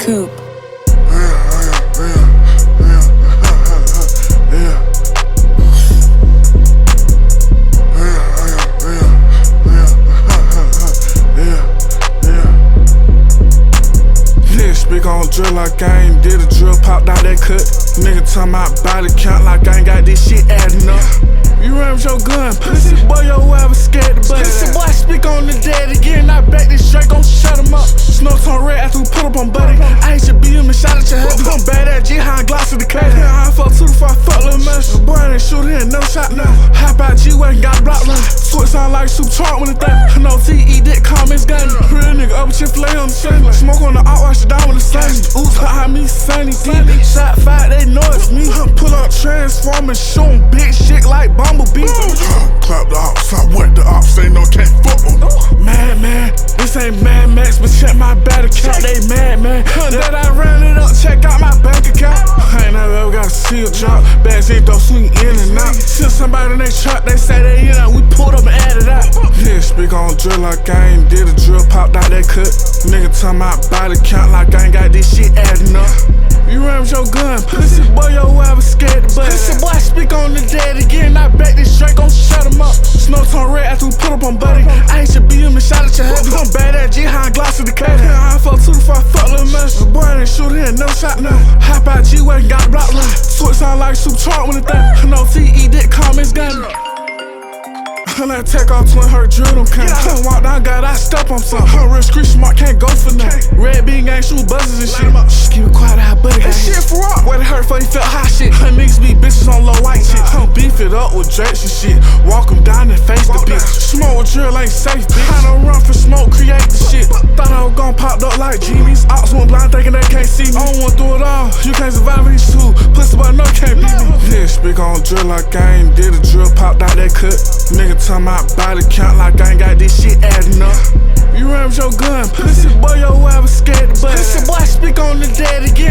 Coop. Speak on drill like I ain't did a drill, popped out that cut. Nigga talking about body count like I ain't got this shit adding up. You run with your gun, pussy boy, your ass was scared to bust. Pussy boy, speak on the dead again, I bet this straight gon' shut him up. Snow tone red after we put up on buddy. I hate your BM and shot at your head. I'm bad at G, how I gloss to the cut. I fuck two before I fuck little mess. The boy didn't shoot here, no shot now. Hop out G-Way, got block run. Switch sound like super chart when it thing. No TE, dick, comments, gun. Real nigga up with your fillet on the sun. Smoke on the out, wash it down with the sun. Oops, how me sunny, shot five, they know it's me. Pull up transformers, shootin' big shit like Bumblebee. Clap the ops, I wet the ops, they know can't fuck with me. Mad man, this ain't Mad Max, but check my battle count, they mad man. That I ran it up, check out my bank account. I ain't never ever got a seal drop, bags ain't don't swing in and out. Send somebody in they truck, they say they in, we pulled up and added out. Yeah, speak on drill like I ain't did a drill, popped out that cut. Nigga talking about body count like I ain't got this shit adding up. You run with your gun, pussy boy, your ass was scared to bust. Pussy boy, speak on the dead again, I bet this straight gon' shut him up. Snow tone red after we put up on buddy. I hate your BM and shot at your head. I'm bad at G, how I gloss to the cut. I fuck two before I fuck little mess. The boy didn't shoot here, no shot now. Hop out G-Way, got block run. Switch sound like super chart when it thing. No TE, dick, comments, gun. I let take off twin, her drill them kind. Walk down, got I step on something. Her real street smart, can't go for nothing. Red bean gang, shoot buzzers and shit. Just keep it quiet, how buddy got shit for what? What it hurt for, he felt hot shit. Her niggas be bitches on low white shit. Beef it up with drakes and shit. Walk them down and face the bitch. Smoke with drill ain't safe, bitch. I don't run for smoke, create the shit. Thought I was gon' pop up like genies. Ops went blind thinking they can't see me. I don't want through it all, you can't survive these two. Pussy boy, no, can't beat me. Yeah, speak on drill like I ain't did a drill, popped out that cut. Nigga talking about body count like I ain't got this shit adding up. You run with your gun, pussy boy, your ass was scared to bust. Pussy boy, speak on the dead again.